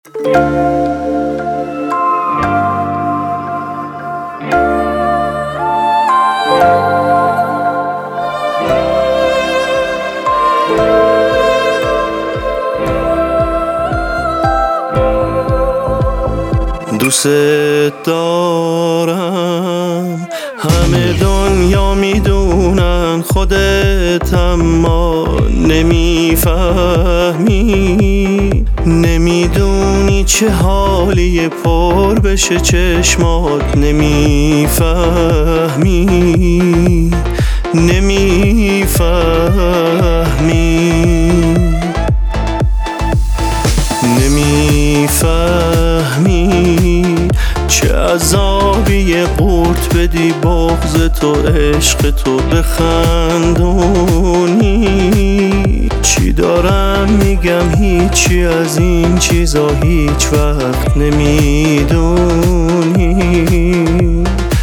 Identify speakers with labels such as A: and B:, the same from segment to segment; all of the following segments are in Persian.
A: دوست دارم، همه دنیا میدونن، خودت اما نمیفهمی. نمیدونی چه حالیه پر بشه چشمات، نمیفهمی نمیفهمی چه عذابیه قورت بدی بغض تو عشق تو بخندونی. چی دارم میگم هیچی از این چیزا هیچ وقت نمیدونی.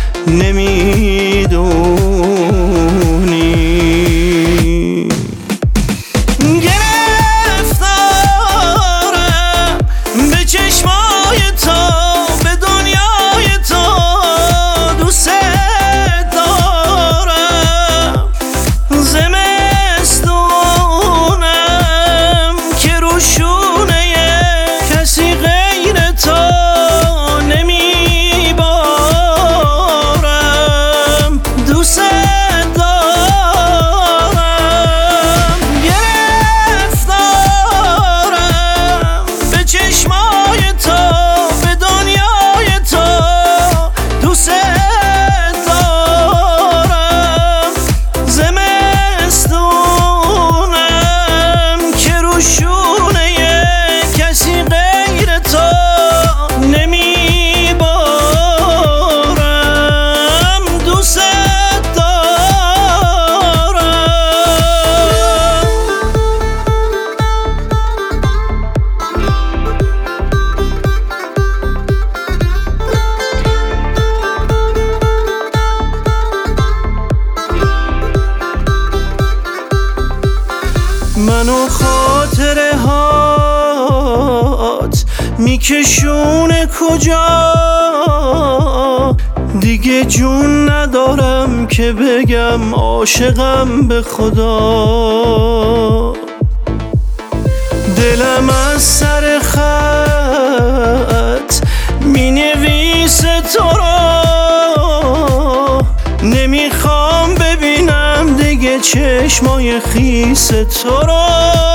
A: منو خاطره هات میکشونه کجا، دیگه جون ندارم که بگم عاشقم به خدا. دلم از سر خط مینویسه تو را، نمیخوام ببینم دیگه چشمای خیس تو را.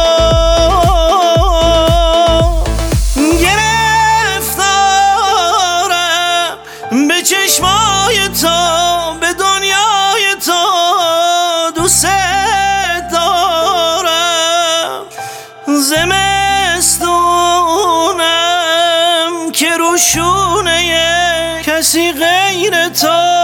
A: گرفتارم به چشمای تو، به دنیای تو، دوست دارم. زمستونم که روشونه کسی غیر تو